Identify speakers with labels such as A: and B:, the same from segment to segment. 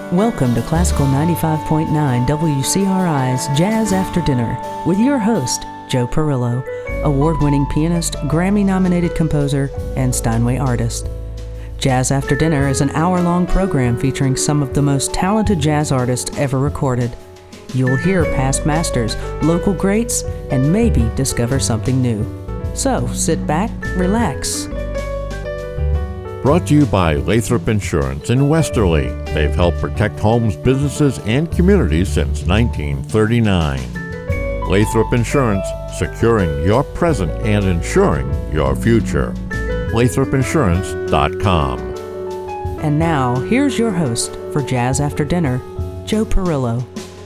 A: Welcome to Classical 95.9 WCRI's Jazz After Dinner with your host, Joe Perillo, award-winning pianist, Grammy-nominated composer, and Steinway artist. Jazz After Dinner is an hour-long program featuring some of the most talented jazz artists ever recorded. You'll hear past masters, local greats, and maybe discover something new. So, sit back, relax.
B: Brought to you by Lathrop Insurance in Westerly. They've helped protect homes, businesses, and communities since 1939. Lathrop Insurance, securing your present and insuring your future. LathropInsurance.com.
A: And now, here's your host for Jazz After Dinner, Joe Perillo.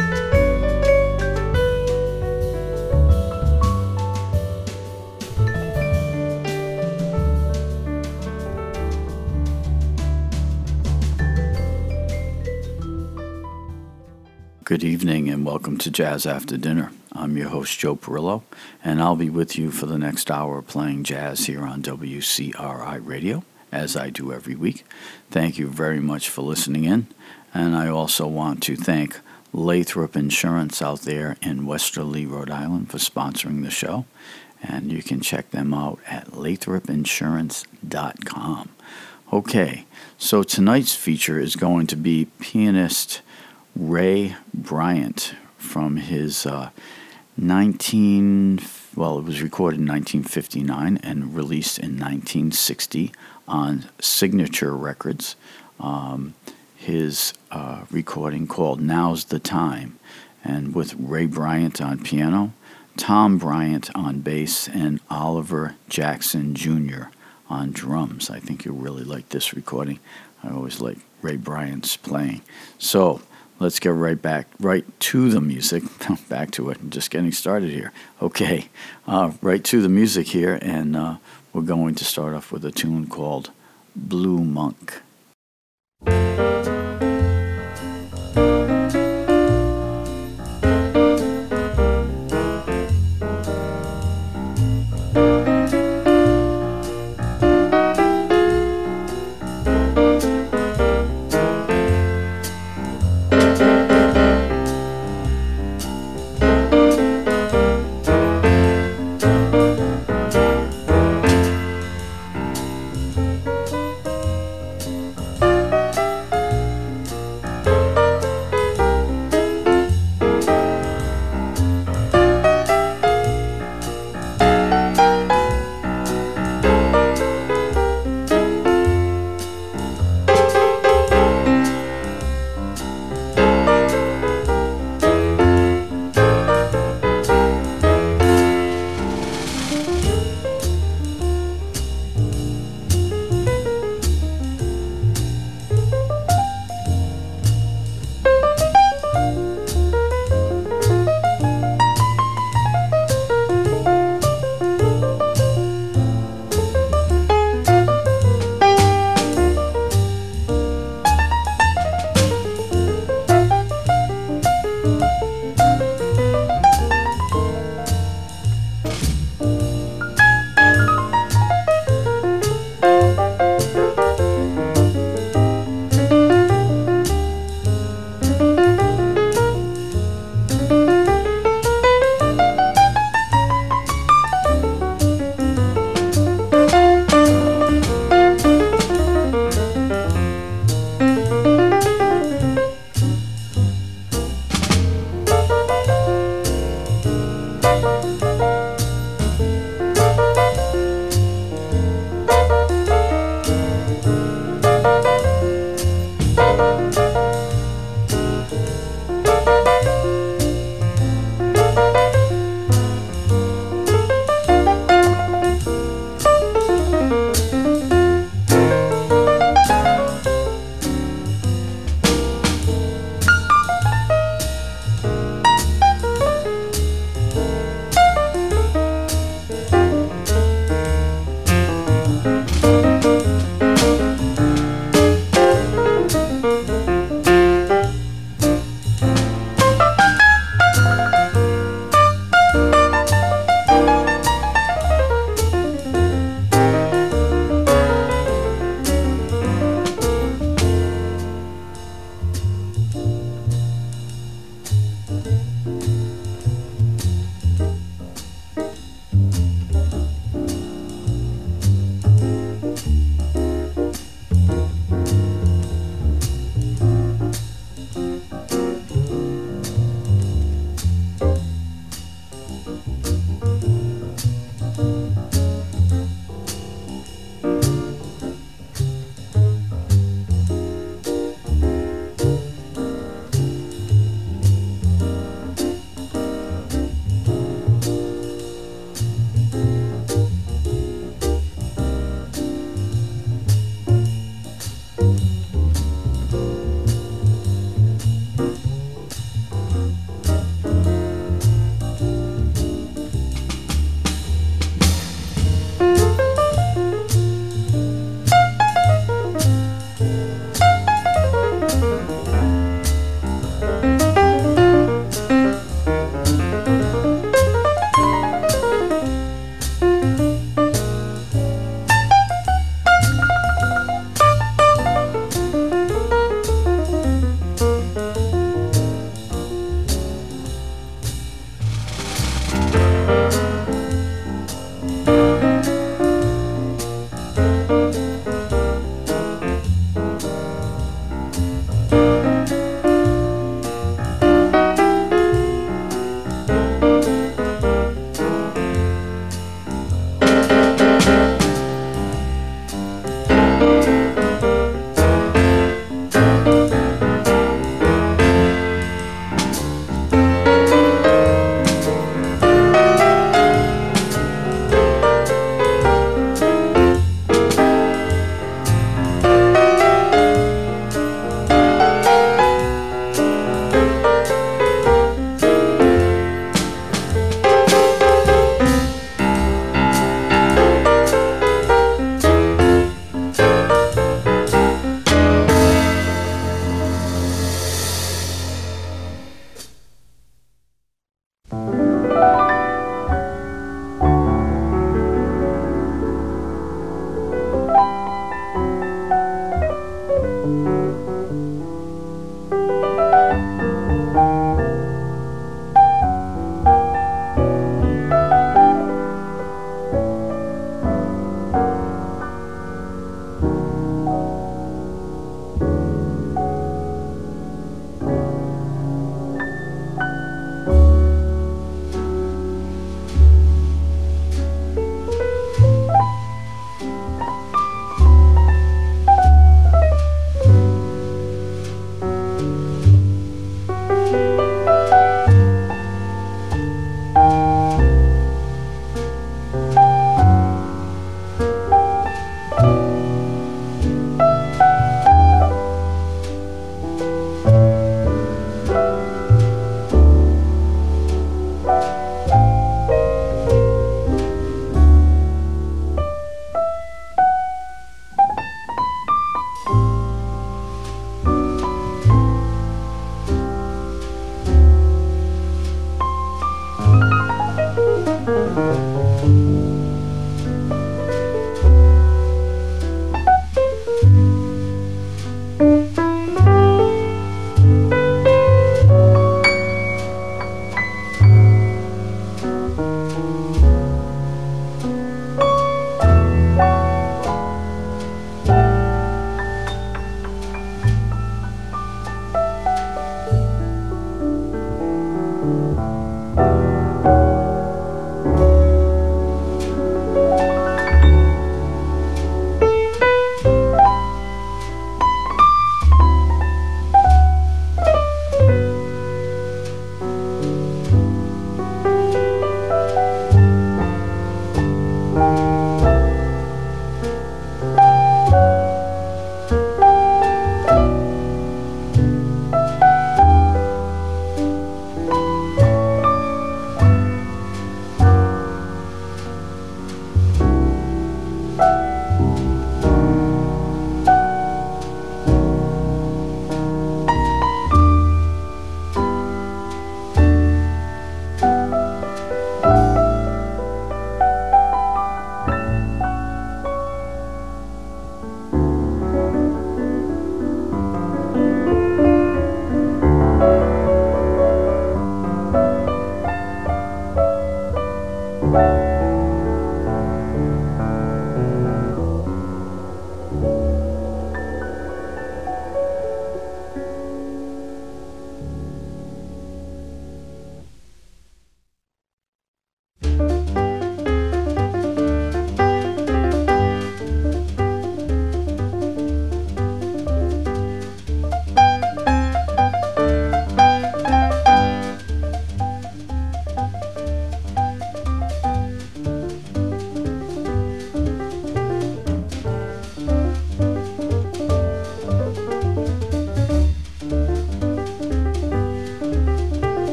C: Good evening and welcome to Jazz After Dinner. I'm your host, Joe Perillo, and I'll be with you for the next hour playing jazz here on WCRI Radio, as I do every week. Thank you very much for listening in, and I also want to thank Lathrop Insurance out there in Westerly, Rhode Island for sponsoring the show, and you can check them out at LathropInsurance.com. Okay, so tonight's feature is going to be pianist Ray Bryant from his it was recorded in 1959 and released in 1960 on Signature Records. His recording called Now's the Time, and with Ray Bryant on piano, Tom Bryant on bass, and Oliver Jackson Jr. on drums. I think you'll really like this recording. I always like Ray Bryant's playing. So, let's get right to the music. Back to it. I'm just getting started here. Okay, right to the music here, and we're going to start off with a tune called Blue Monk.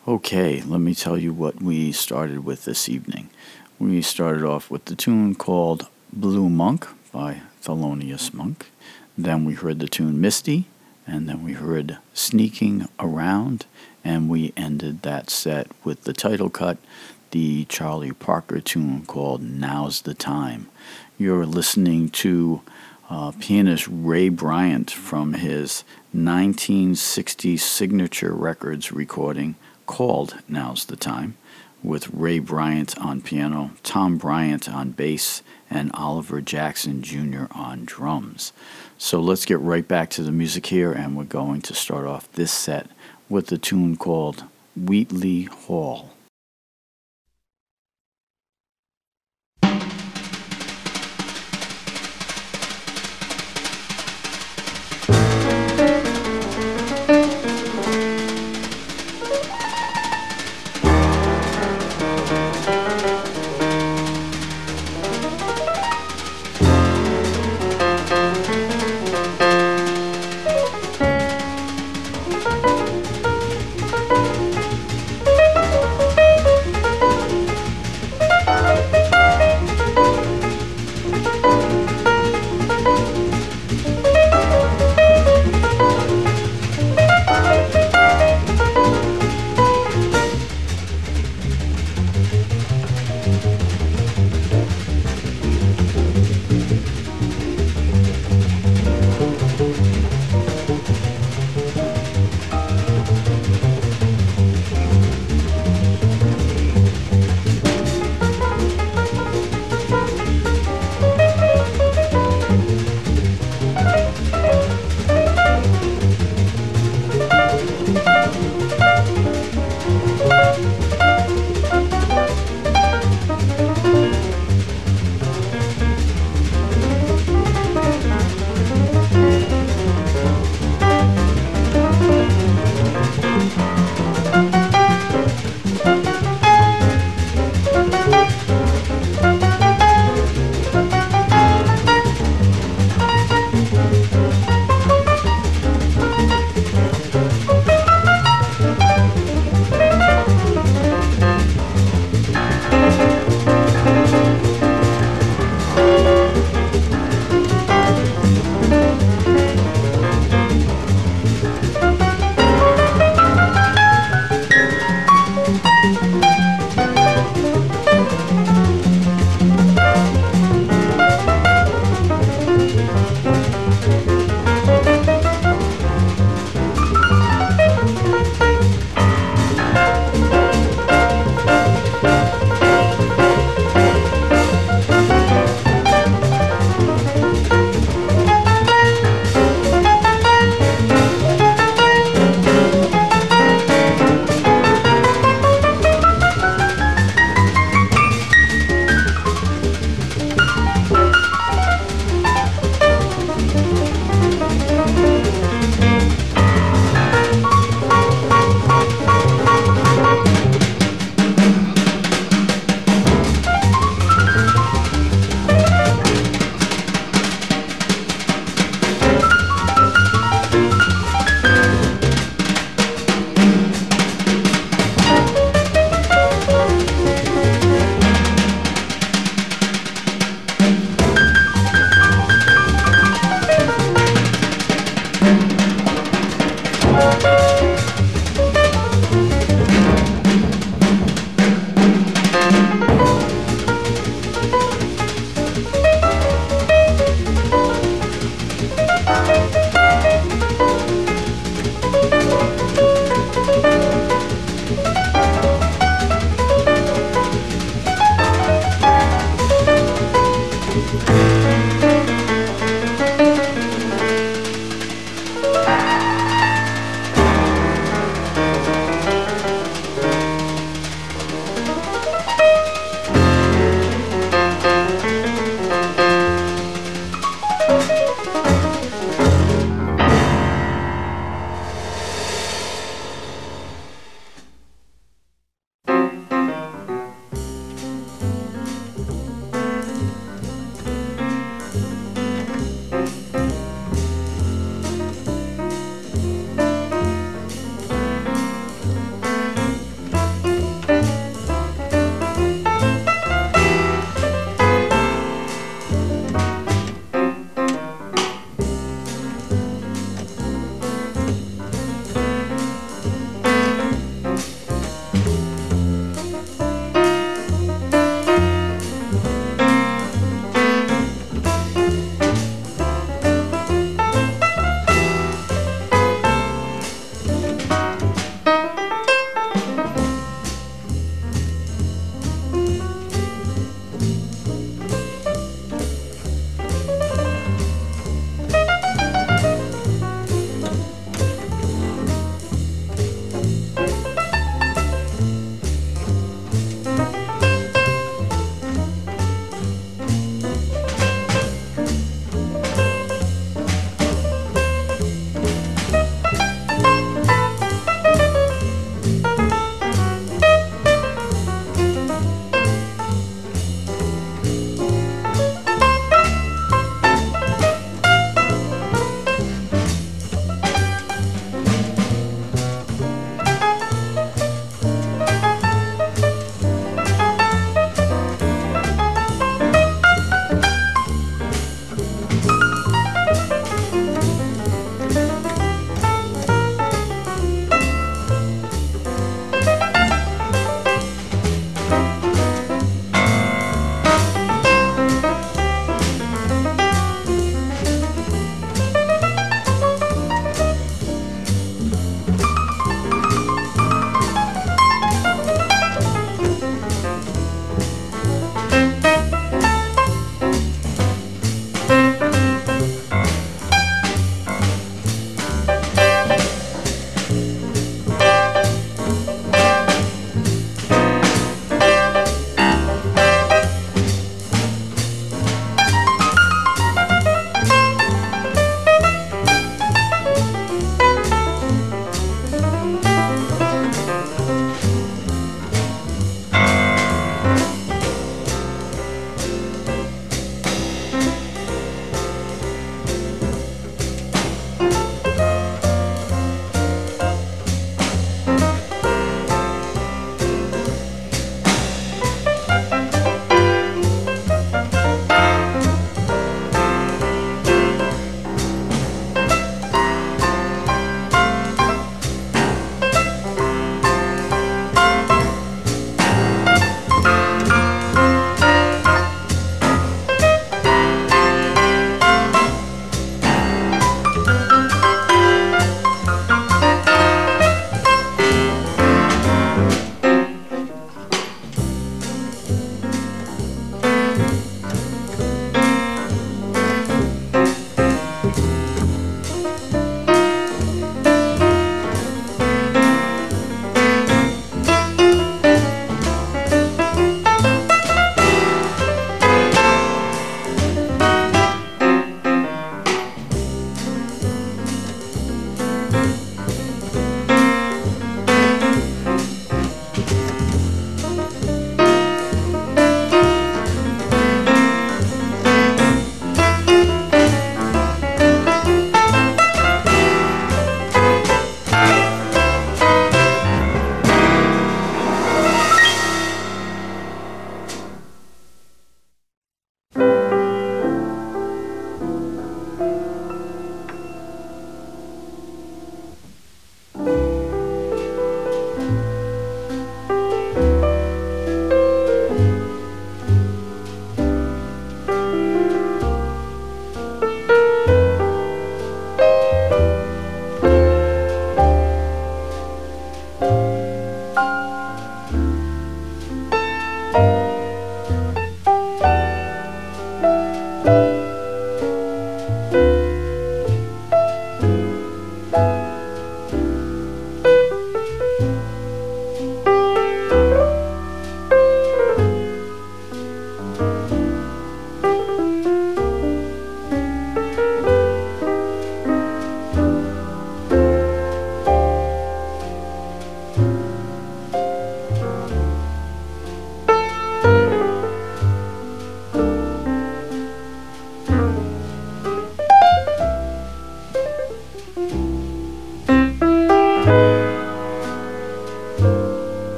C: Okay, let me tell you what we started with this evening. We started off with the tune called Blue Monk by Thelonious Monk. Then we heard the tune Misty, and then we heard Sneaking Around, and we ended that set with the title cut, the Charlie Parker tune called Now's the Time. You're listening to pianist Ray Bryant from his 1960 Signature Records recording called Now's the Time, with Ray Bryant on piano, Tom Bryant on bass, and Oliver Jackson Jr. on drums. So let's get right back to the music here, and we're going to start off this set with the tune called Wheatley Hall.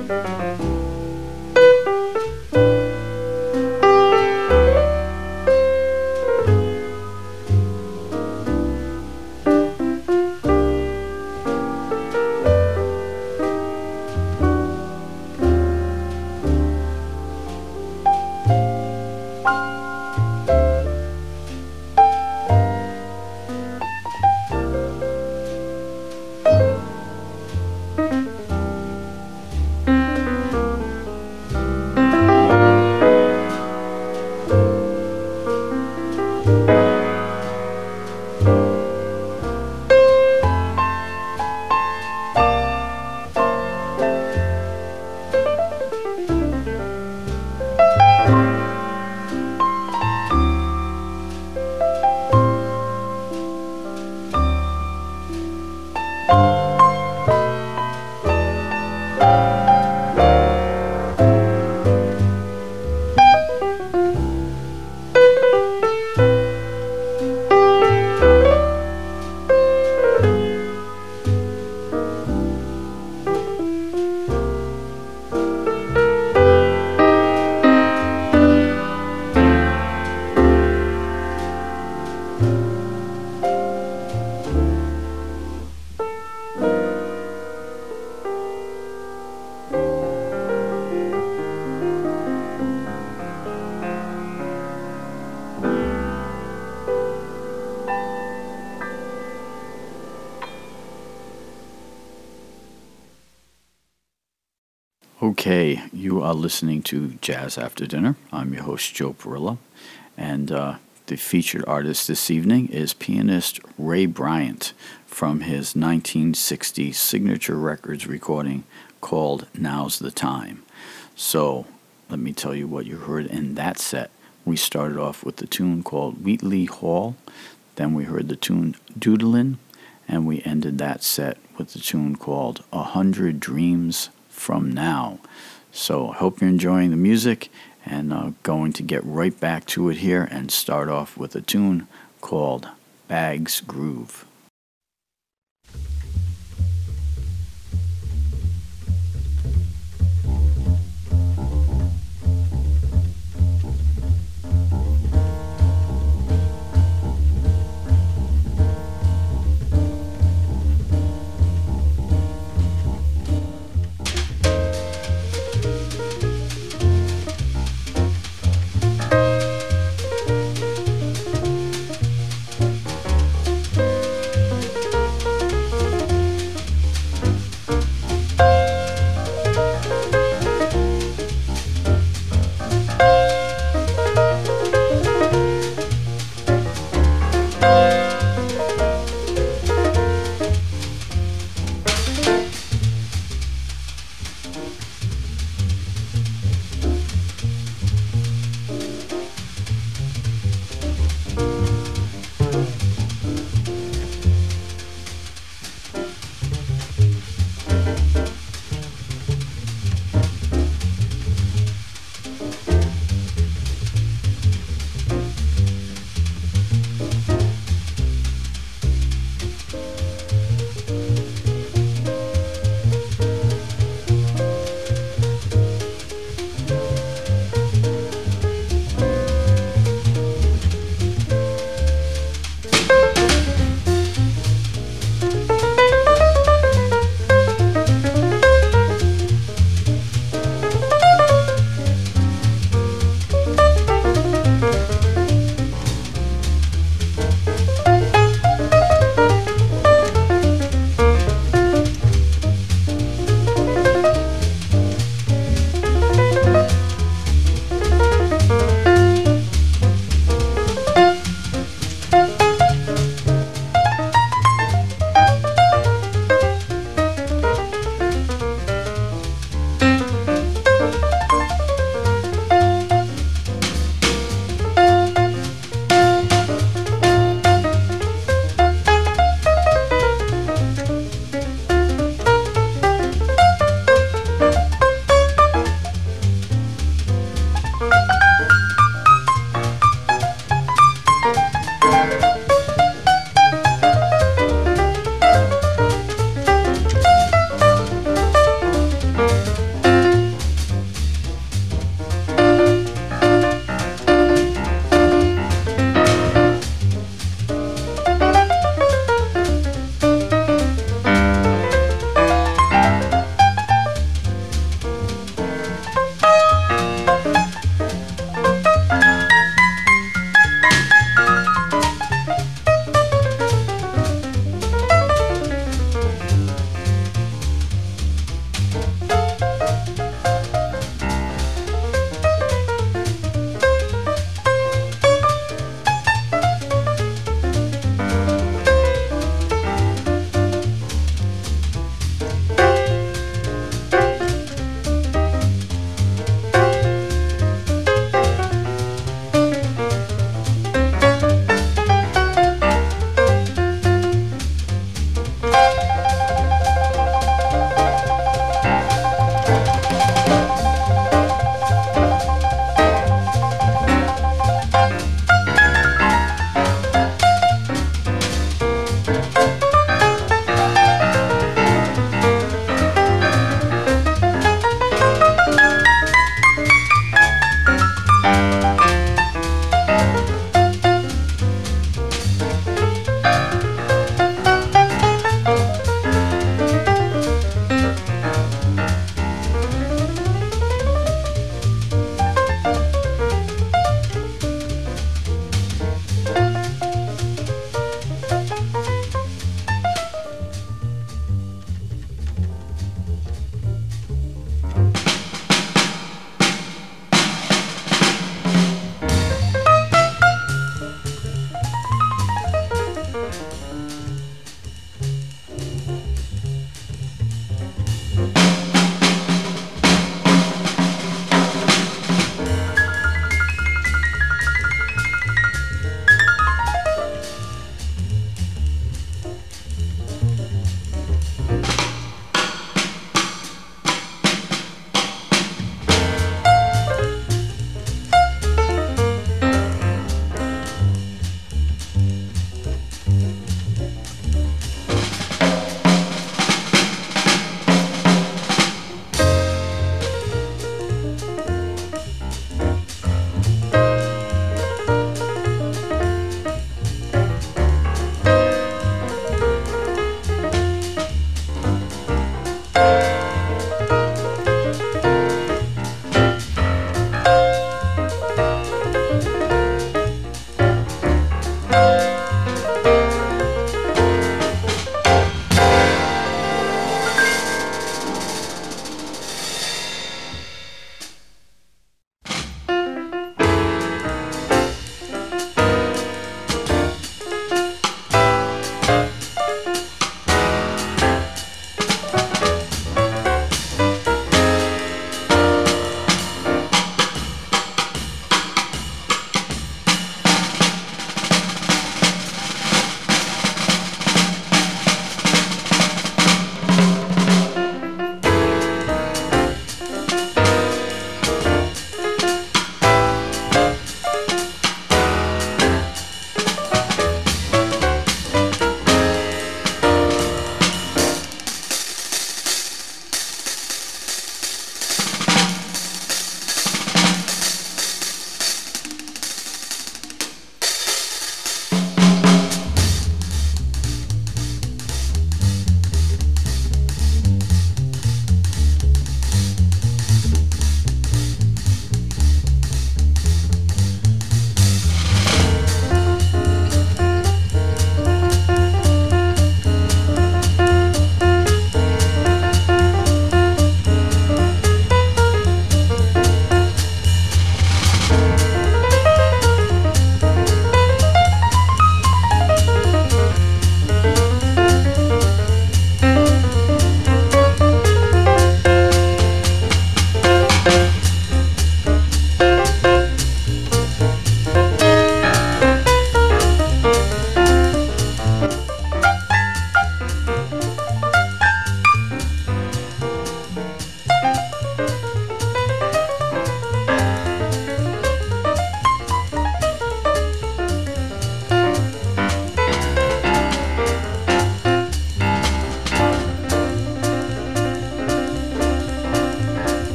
C: Okay, you are listening to Jazz After Dinner. I'm your host, Joe Perillo, and the featured artist this evening is pianist Ray Bryant from his 1960 Signature Records recording called Now's the Time. So, let me tell you what you heard in that set. We started off with the tune called Wheatley Hall, then we heard the tune Doodlin', and we ended that set with the tune called 100 Dreams from Now. So I hope you're enjoying the music, and going to get right back to it here and start off with a tune called Bag's Groove.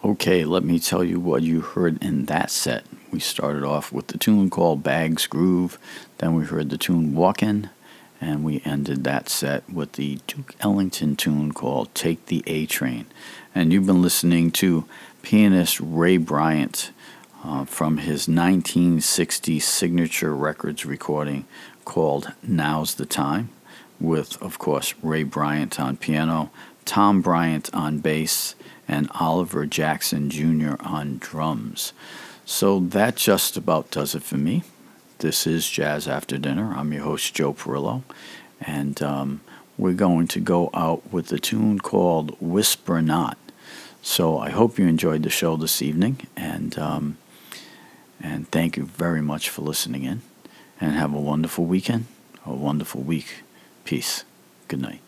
C: Okay, let me tell you what you heard in that set. We started off with the tune called Bags Groove, then we heard the tune Walkin', and we ended that set with the Duke Ellington tune called Take the A Train. And you've been listening to pianist Ray Bryant from his 1960 Signature Records recording called Now's the Time, with, of course, Ray Bryant on piano, Tom Bryant on bass, and Oliver Jackson Jr. on drums. So that just about does it for me. This is Jazz After Dinner. I'm your host, Joe Perillo, and we're going to go out with a tune called Whisper Not. So I hope you enjoyed the show this evening, and thank you very much for listening in, and have a wonderful weekend, a wonderful week. Peace. Good night.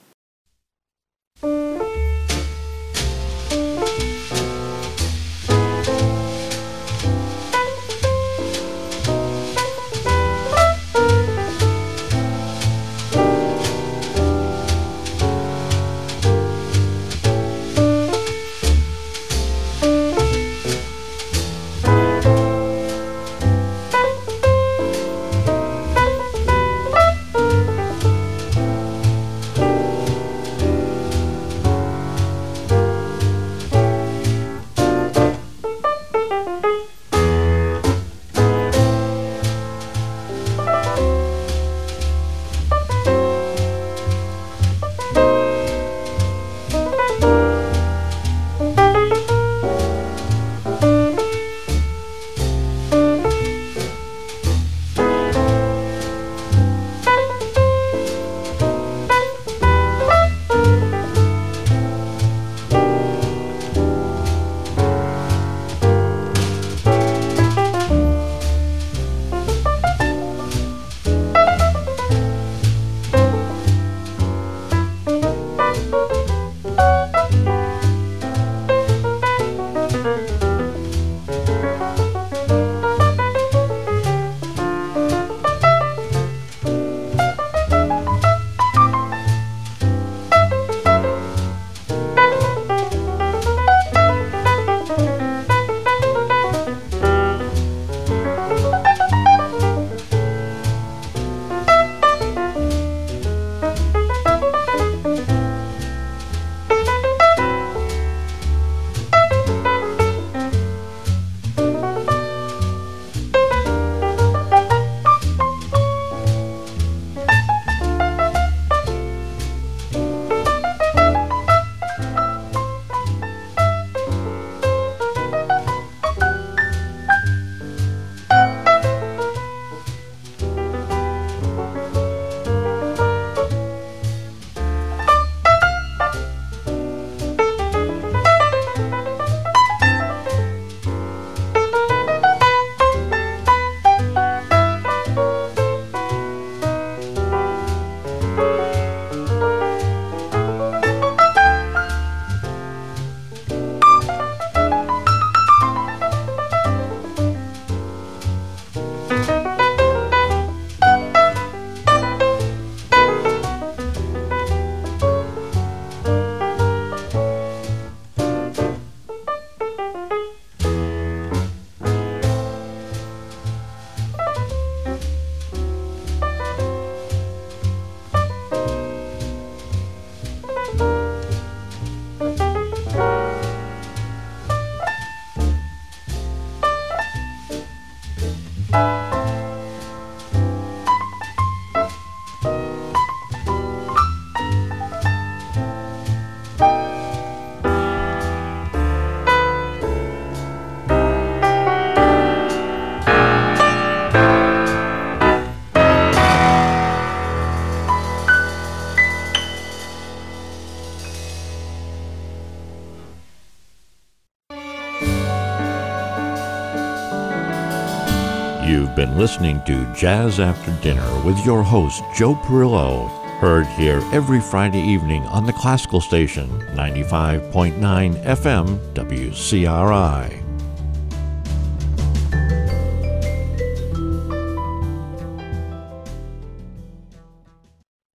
B: You've been listening to Jazz After Dinner with your host, Joe Perillo, heard here every Friday evening on the Classical Station, 95.9 FM WCRI.